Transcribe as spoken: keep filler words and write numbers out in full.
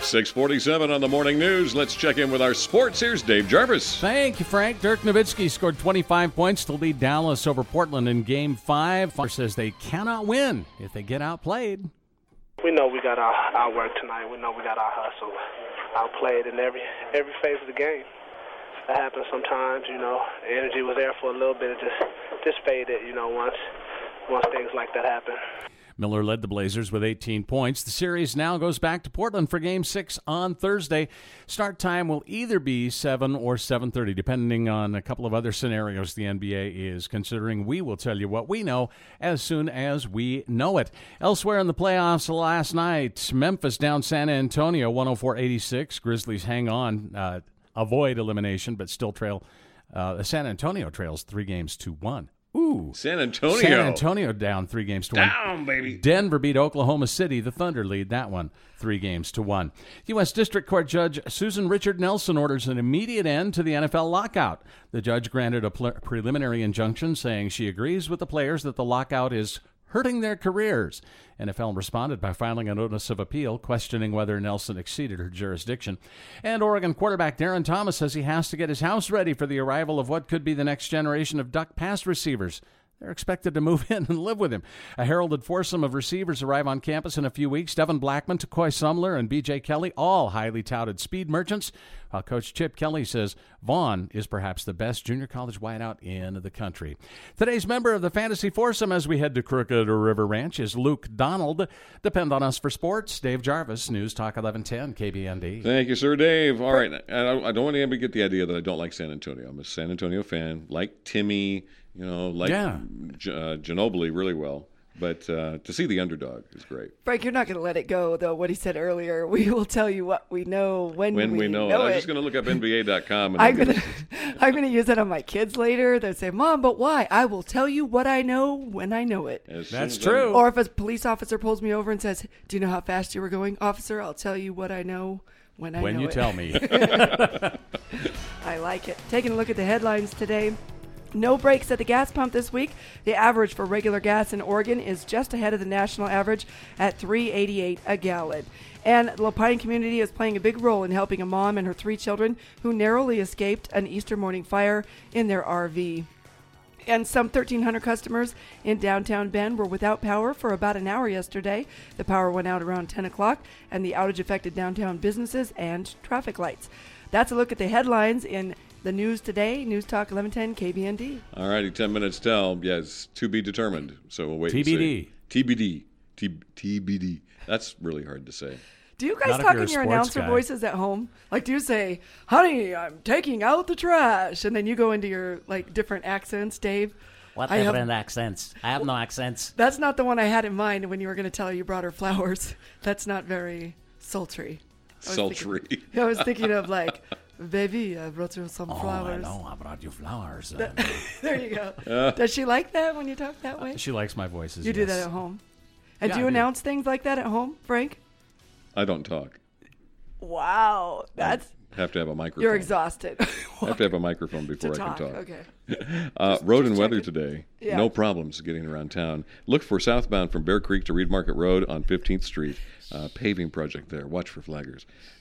six forty-seven on the morning news. Let's check in with our sports. Here's Dave Jarvis. Thank you, Frank. Dirk Nowitzki scored twenty-five points to lead Dallas over Portland in Game five. Farmer says they cannot win if they get outplayed. We know we got our, our work tonight. We know we got our hustle outplayed in every every phase of the game. That happens sometimes, you know. The energy was there for a little bit. It just, just faded, you know, once, once things like that happen. Miller led the Blazers with eighteen points. The series now goes back to Portland for Game six on Thursday. Start time will either be seven or seven thirty, depending on a couple of other scenarios the N B A is considering. We will tell you what we know as soon as we know it. Elsewhere in the playoffs last night, Memphis down San Antonio one oh four eighty-six. Grizzlies hang on, uh, avoid elimination, but still trail. Uh, San Antonio trails three games to one. Ooh. San Antonio. San Antonio down three games to down, one. Down, baby. Denver beat Oklahoma City. The Thunder lead that one three games to one. U S District Court Judge Susan Richard Nelson orders an immediate end to the N F L lockout. The judge granted a pre- preliminary injunction saying she agrees with the players that the lockout is hurting their careers. N F L responded by filing a notice of appeal, questioning whether Nelson exceeded her jurisdiction. And Oregon quarterback Darren Thomas says he has to get his house ready for the arrival of what could be the next generation of Duck pass receivers. They're expected to move in and live with him. A heralded foursome of receivers arrive on campus in a few weeks. Devin Blackman, Takoy Sumler, and B J Kelly, all highly touted speed merchants. While Coach Chip Kelly says Vaughn is perhaps the best junior college wideout in the country. Today's member of the fantasy foursome as we head to Crooked River Ranch is Luke Donald. Depend on us for sports. Dave Jarvis, News Talk eleven ten, K B N D. Thank you, sir, Dave. All right. I don't, I don't want anybody to get the idea that I don't like San Antonio. I'm a San Antonio fan, like Timmy, you know, like yeah. G- uh, Ginobili really well. But uh, to see the underdog is great. Frank, you're not going to let it go, though, what he said earlier. We will tell you what we know when, when we, we know, know it. it. I'm just going to look up N B A dot com. And I'm going to I'm going to use that on my kids later. They'll say, Mom, but why? I will tell you what I know when I know it. That's true. Or if a police officer pulls me over and says, do you know how fast you were going? Officer, I'll tell you what I know when I when know you it. tell me. I like it. Taking a look at the headlines today. No breaks at the gas pump this week. The average for regular gas in Oregon is just ahead of the national average at three eighty-eight a gallon. And the Lapine community is playing a big role in helping a mom and her three children who narrowly escaped an Easter morning fire in their R V. And some thirteen hundred customers in downtown Bend were without power for about an hour yesterday. The power went out around ten o'clock, and the outage affected downtown businesses and traffic lights. That's a look at the headlines in the news today. News Talk eleven ten K B N D. All righty, ten minutes till. Yes, to be determined. So we'll wait T B D. and see. T B D. T- TBD. That's really hard to say. Do you guys Not if talk you're in a your sports announcer guy. voices at home? Like, do you say, honey, I'm taking out the trash? And then you go into your, like, different accents, Dave? What I have- different accents? I have no accents. That's not the one I had in mind when you were going to tell her you brought her flowers. That's not very sultry. I was Sultry. Thinking, I was thinking of, like, baby, I brought you some Oh, flowers. I know. I brought you flowers. There you go. Does she like that when you talk that way? She likes my voices. You do yes. that at home. And Yeah, do you I do. announce things like that at home, Frank? I don't talk. Wow. That's I have to have a microphone. You're exhausted. I have to have a microphone to before I talk. can talk. Okay. Uh, Just- road just and weather checking. today. Yeah. No problems getting around town. Look for southbound from Bear Creek to Reed Market Road on fifteenth Street. Uh, paving project there. Watch for flaggers.